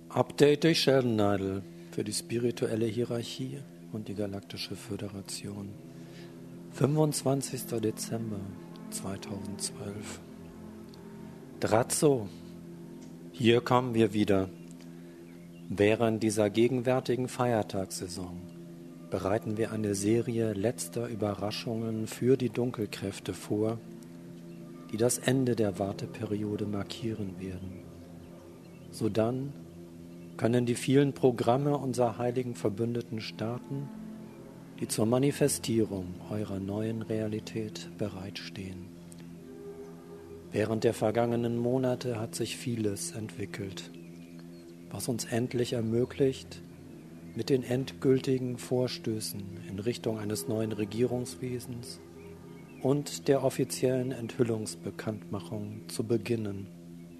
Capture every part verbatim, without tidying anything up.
Update durch Sheldon Neidl für die spirituelle Hierarchie und die Galaktische Föderation. fünfundzwanzigster Dezember zweitausendzwölf. Drazzo, hier kommen wir wieder. Während dieser gegenwärtigen Feiertagssaison bereiten wir eine Serie letzter Überraschungen für die Dunkelkräfte vor, die das Ende der Warteperiode markieren werden. Sodann können die vielen Programme unserer heiligen Verbündeten starten, die zur Manifestierung eurer neuen Realität bereitstehen. Während der vergangenen Monate hat sich vieles entwickelt, was uns endlich ermöglicht, mit den endgültigen Vorstößen in Richtung eines neuen Regierungswesens und der offiziellen Enthüllungsbekanntmachung zu beginnen.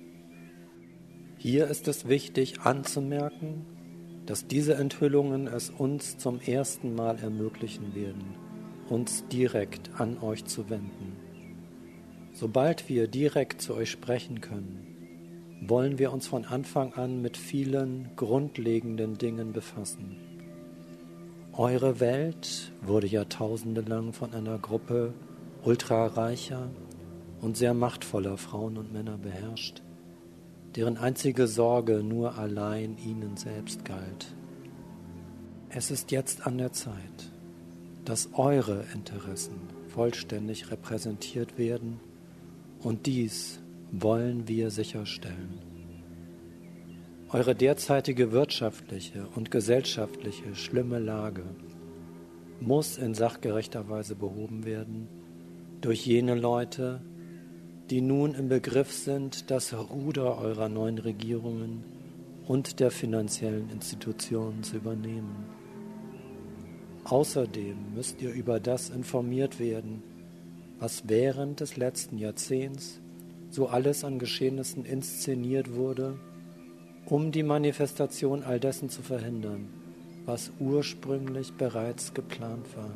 Hier ist es wichtig anzumerken, dass diese Enthüllungen es uns zum ersten Mal ermöglichen werden, uns direkt an euch zu wenden. Sobald wir direkt zu euch sprechen können, wollen wir uns von Anfang an mit vielen grundlegenden Dingen befassen. Eure Welt wurde jahrtausendelang von einer Gruppe ultrareicher und sehr machtvoller Frauen und Männer beherrscht, deren einzige Sorge nur allein ihnen selbst galt. Es ist jetzt an der Zeit, dass eure Interessen vollständig repräsentiert werden, und dies wollen wir sicherstellen. Eure derzeitige wirtschaftliche und gesellschaftliche schlimme Lage muss in sachgerechter Weise behoben werden durch jene Leute, die nun im Begriff sind, das Ruder eurer neuen Regierungen und der finanziellen Institutionen zu übernehmen. Außerdem müsst ihr über das informiert werden, was während des letzten Jahrzehnts so alles an Geschehnissen inszeniert wurde, um die Manifestation all dessen zu verhindern, was ursprünglich bereits geplant war.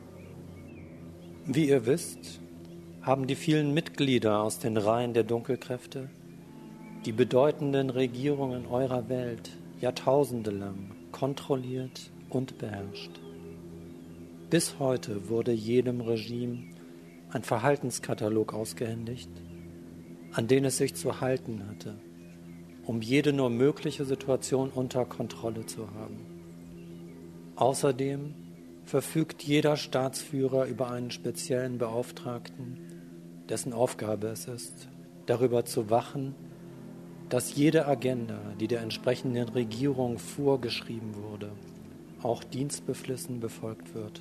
Wie ihr wisst, haben die vielen Mitglieder aus den Reihen der Dunkelkräfte die bedeutenden Regierungen eurer Welt jahrtausendelang kontrolliert und beherrscht. Bis heute wurde jedem Regime ein Verhaltenskatalog ausgehändigt, an den es sich zu halten hatte, um jede nur mögliche Situation unter Kontrolle zu haben. Außerdem verfügt jeder Staatsführer über einen speziellen Beauftragten, dessen Aufgabe es ist, darüber zu wachen, dass jede Agenda, die der entsprechenden Regierung vorgeschrieben wurde, auch dienstbeflissen befolgt wird.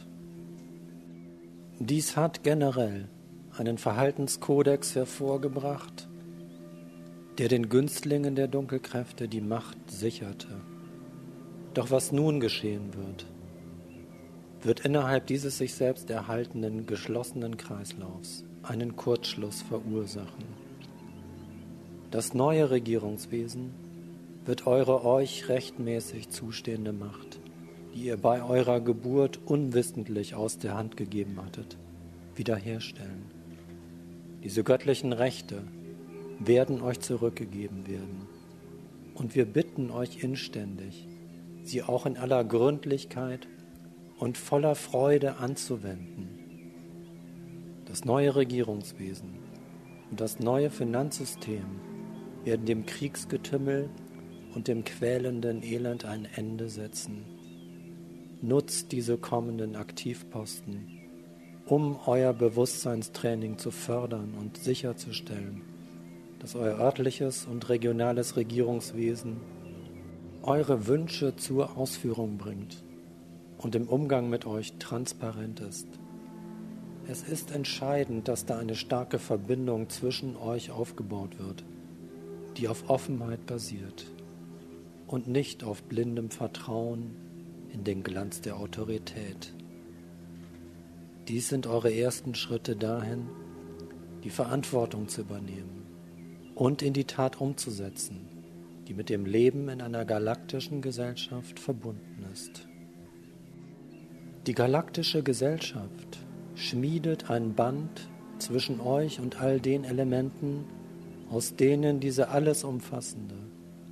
Dies hat generell einen Verhaltenskodex hervorgebracht, der den Günstlingen der Dunkelkräfte die Macht sicherte. Doch was nun geschehen wird, wird innerhalb dieses sich selbst erhaltenden geschlossenen Kreislaufs einen Kurzschluss verursachen. Das neue Regierungswesen wird eure euch rechtmäßig zustehende Macht, die ihr bei eurer Geburt unwissentlich aus der Hand gegeben hattet, wiederherstellen. Diese göttlichen Rechte werden euch zurückgegeben werden. Und wir bitten euch inständig, sie auch in aller Gründlichkeit und voller Freude anzuwenden. Das neue Regierungswesen und das neue Finanzsystem werden dem Kriegsgetümmel und dem quälenden Elend ein Ende setzen. Nutzt diese kommenden Aktivposten, um euer Bewusstseinstraining zu fördern und sicherzustellen, dass euer örtliches und regionales Regierungswesen eure Wünsche zur Ausführung bringt und im Umgang mit euch transparent ist. Es ist entscheidend, dass da eine starke Verbindung zwischen euch aufgebaut wird, die auf Offenheit basiert und nicht auf blindem Vertrauen in den Glanz der Autorität. Dies sind eure ersten Schritte dahin, die Verantwortung zu übernehmen und in die Tat umzusetzen, die mit dem Leben in einer galaktischen Gesellschaft verbunden ist. Die galaktische Gesellschaft schmiedet ein Band zwischen euch und all den Elementen, aus denen diese alles umfassende,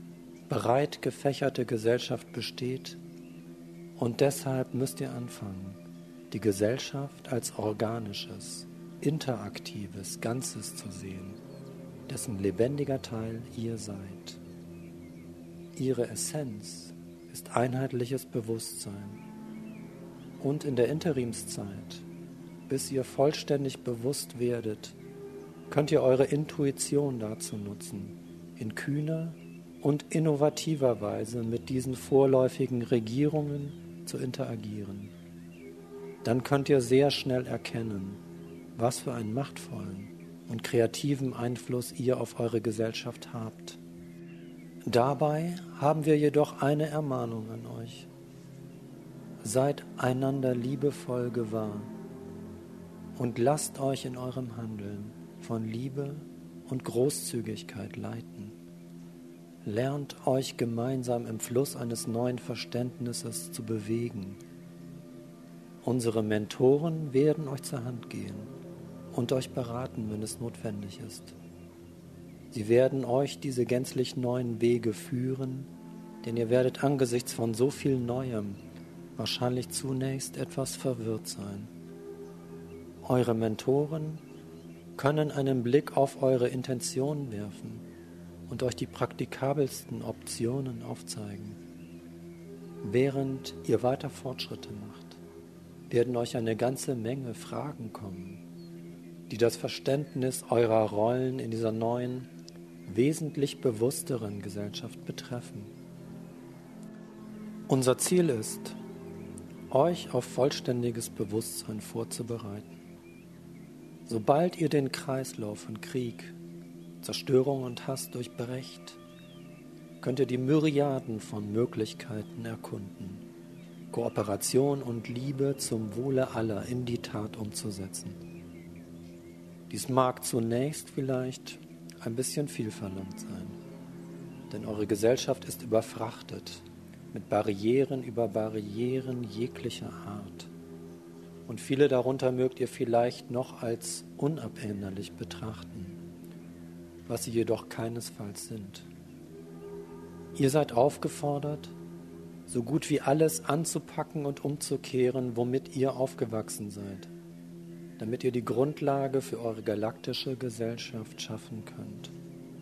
breit gefächerte Gesellschaft besteht und deshalb müsst ihr anfangen, die Gesellschaft als organisches, interaktives Ganzes zu sehen, dessen lebendiger Teil ihr seid. Ihre Essenz ist einheitliches Bewusstsein. Und in der Interimszeit, bis ihr vollständig bewusst werdet, könnt ihr eure Intuition dazu nutzen, in kühner und innovativer Weise mit diesen vorläufigen Regierungen zu interagieren. Dann könnt ihr sehr schnell erkennen, was für einen machtvollen und kreativen Einfluss ihr auf eure Gesellschaft habt. Dabei haben wir jedoch eine Ermahnung an euch. Seid einander liebevoll gewahr und lasst euch in eurem Handeln von Liebe und Großzügigkeit leiten. Lernt euch gemeinsam im Fluss eines neuen Verständnisses zu bewegen. Unsere Mentoren werden euch zur Hand gehen und euch beraten, wenn es notwendig ist. Sie werden euch diese gänzlich neuen Wege führen, denn ihr werdet angesichts von so viel Neuem wahrscheinlich zunächst etwas verwirrt sein. Eure Mentoren können einen Blick auf eure Intentionen werfen und euch die praktikabelsten Optionen aufzeigen. Während ihr weiter Fortschritte macht, werden euch eine ganze Menge Fragen kommen, die das Verständnis eurer Rollen in dieser neuen, wesentlich bewussteren Gesellschaft betreffen. Unser Ziel ist, euch auf vollständiges Bewusstsein vorzubereiten. Sobald ihr den Kreislauf von Krieg, Zerstörung und Hass durchbrecht, könnt ihr die Myriaden von Möglichkeiten erkunden, Kooperation und Liebe zum Wohle aller in die Tat umzusetzen. Dies mag zunächst vielleicht ein bisschen viel verlangt sein, denn eure Gesellschaft ist überfrachtet mit Barrieren über Barrieren jeglicher Art. Und viele darunter mögt ihr vielleicht noch als unabänderlich betrachten, was sie jedoch keinesfalls sind. Ihr seid aufgefordert, so gut wie alles anzupacken und umzukehren, womit ihr aufgewachsen seid, damit ihr die Grundlage für eure galaktische Gesellschaft schaffen könnt.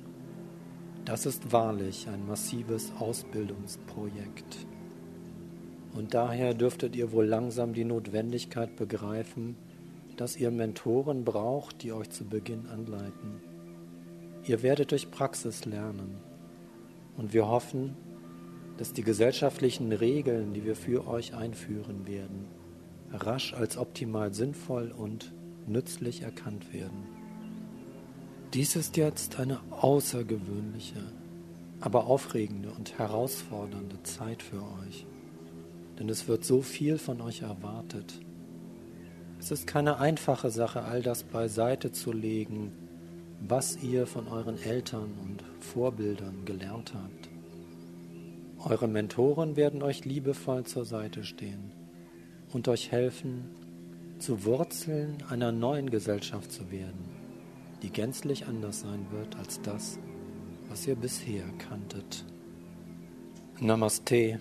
Das ist wahrlich ein massives Ausbildungsprojekt. Und daher dürftet ihr wohl langsam die Notwendigkeit begreifen, dass ihr Mentoren braucht, die euch zu Beginn anleiten. Ihr werdet durch Praxis lernen. Und wir hoffen, dass die gesellschaftlichen Regeln, die wir für euch einführen werden, rasch als optimal sinnvoll und nützlich erkannt werden. Dies ist jetzt eine außergewöhnliche, aber aufregende und herausfordernde Zeit für euch, denn es wird so viel von euch erwartet. Es ist keine einfache Sache, all das beiseite zu legen, was ihr von euren Eltern und Vorbildern gelernt habt. Eure Mentoren werden euch liebevoll zur Seite stehen und euch helfen, zu Wurzeln einer neuen Gesellschaft zu werden, die gänzlich anders sein wird als das, was ihr bisher kanntet. Namaste.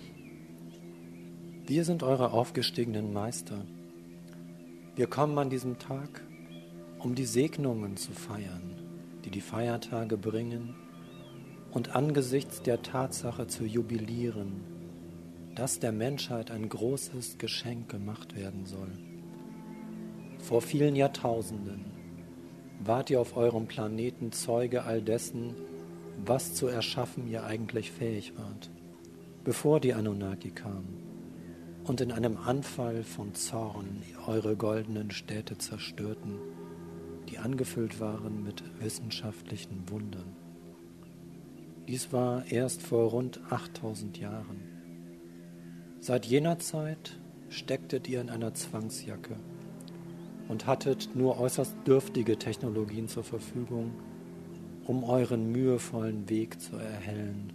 Wir sind eure aufgestiegenen Meister. Wir kommen an diesem Tag, um die Segnungen zu feiern, die die Feiertage bringen, und angesichts der Tatsache zu jubilieren, dass der Menschheit ein großes Geschenk gemacht werden soll. Vor vielen Jahrtausenden wart ihr auf eurem Planeten Zeuge all dessen, was zu erschaffen ihr eigentlich fähig wart, bevor die Anunnaki kamen und in einem Anfall von Zorn eure goldenen Städte zerstörten, die angefüllt waren mit wissenschaftlichen Wundern. Dies war erst vor rund achttausend Jahren. Seit jener Zeit stecktet ihr in einer Zwangsjacke und hattet nur äußerst dürftige Technologien zur Verfügung, um euren mühevollen Weg zu erhellen.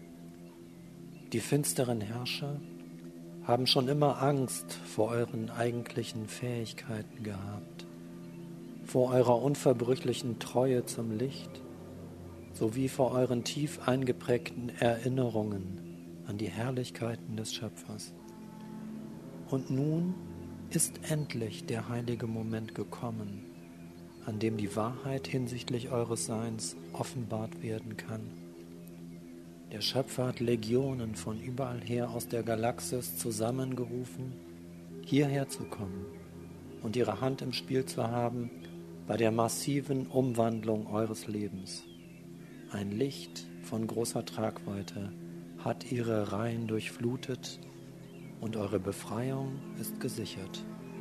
Die finsteren Herrscher haben schon immer Angst vor euren eigentlichen Fähigkeiten gehabt, vor eurer unverbrüchlichen Treue zum Licht, sowie vor euren tief eingeprägten Erinnerungen an die Herrlichkeiten des Schöpfers. Und nun ist endlich der heilige Moment gekommen, an dem die Wahrheit hinsichtlich eures Seins offenbart werden kann. Der Schöpfer hat Legionen von überall her aus der Galaxis zusammengerufen, hierher zu kommen und ihre Hand im Spiel zu haben bei der massiven Umwandlung eures Lebens. Ein Licht von großer Tragweite hat ihre Reihen durchflutet und eure Befreiung ist gesichert.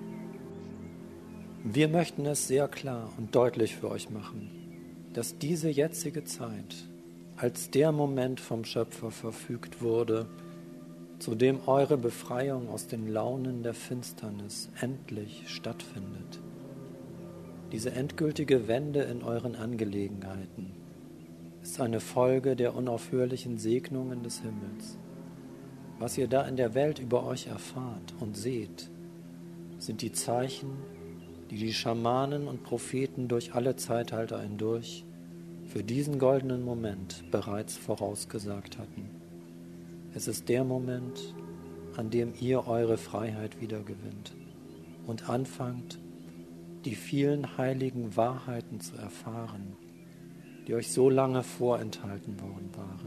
Wir möchten es sehr klar und deutlich für euch machen, dass diese jetzige Zeit als der Moment vom Schöpfer verfügt wurde, zu dem eure Befreiung aus den Launen der Finsternis endlich stattfindet. Diese endgültige Wende in euren Angelegenheiten ist eine Folge der unaufhörlichen Segnungen des Himmels. Was ihr da in der Welt über euch erfahrt und seht, sind die Zeichen, die die Schamanen und Propheten durch alle Zeitalter hindurch für diesen goldenen Moment bereits vorausgesagt hatten. Es ist der Moment, an dem ihr eure Freiheit wiedergewinnt und anfangt, die vielen heiligen Wahrheiten zu erfahren, die euch so lange vorenthalten worden waren.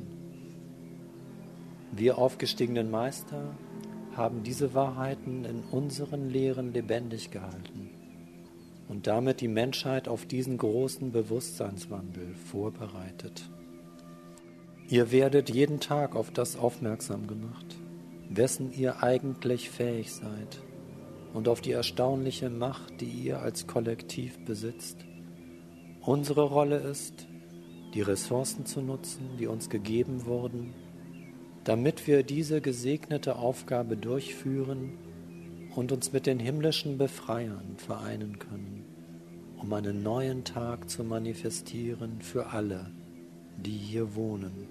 Wir aufgestiegenen Meister haben diese Wahrheiten in unseren Lehren lebendig gehalten und damit die Menschheit auf diesen großen Bewusstseinswandel vorbereitet. Ihr werdet jeden Tag auf das aufmerksam gemacht, wessen ihr eigentlich fähig seid und auf die erstaunliche Macht, die ihr als Kollektiv besitzt. Unsere Rolle ist, die Ressourcen zu nutzen, die uns gegeben wurden, damit wir diese gesegnete Aufgabe durchführen und uns mit den himmlischen Befreiern vereinen können, um einen neuen Tag zu manifestieren für alle, die hier wohnen.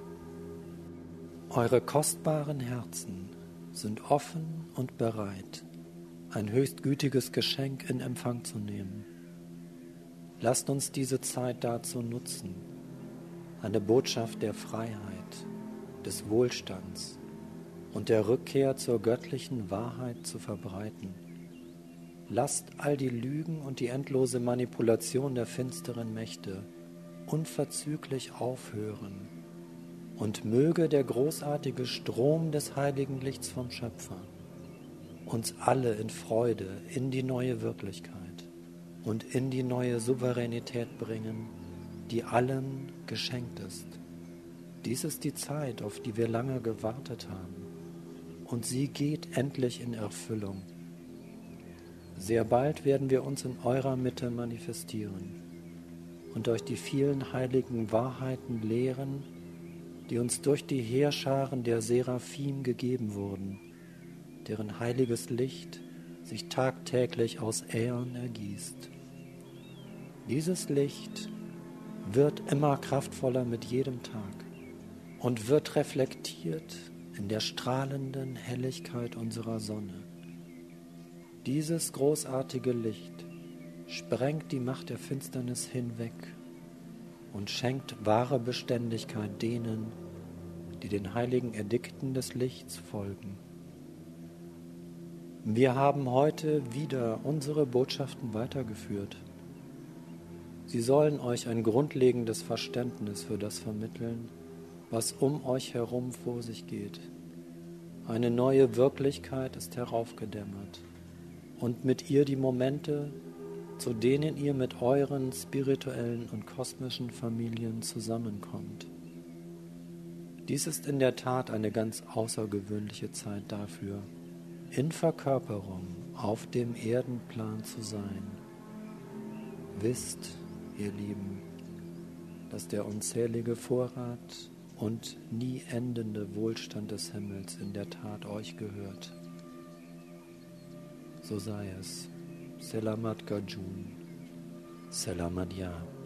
Eure kostbaren Herzen sind offen und bereit, ein höchst gütiges Geschenk in Empfang zu nehmen. Lasst uns diese Zeit dazu nutzen, eine Botschaft der Freiheit, des Wohlstands und der Rückkehr zur göttlichen Wahrheit zu verbreiten. Lasst all die Lügen und die endlose Manipulation der finsteren Mächte unverzüglich aufhören und möge der großartige Strom des heiligen Lichts vom Schöpfer uns alle in Freude in die neue Wirklichkeit und in die neue Souveränität bringen, die allen geschenkt ist. Dies ist die Zeit, auf die wir lange gewartet haben, und sie geht endlich in Erfüllung. Sehr bald werden wir uns in eurer Mitte manifestieren und euch die vielen heiligen Wahrheiten lehren, die uns durch die Heerscharen der Seraphim gegeben wurden, deren heiliges Licht sich tagtäglich aus Äon ergießt. Dieses Licht wird immer kraftvoller mit jedem Tag und wird reflektiert in der strahlenden Helligkeit unserer Sonne. Dieses großartige Licht sprengt die Macht der Finsternis hinweg und schenkt wahre Beständigkeit denen, die den heiligen Edikten des Lichts folgen. Wir haben heute wieder unsere Botschaften weitergeführt. Sie sollen euch ein grundlegendes Verständnis für das vermitteln, was um euch herum vor sich geht. Eine neue Wirklichkeit ist heraufgedämmert und mit ihr die Momente, zu denen ihr mit euren spirituellen und kosmischen Familien zusammenkommt. Dies ist in der Tat eine ganz außergewöhnliche Zeit dafür, in Verkörperung auf dem Erdenplan zu sein. Wisst, ihr Lieben, dass der unzählige Vorrat und nie endende Wohlstand des Himmels in der Tat euch gehört. So sei es. Selamat Gajun. Selamat Ya.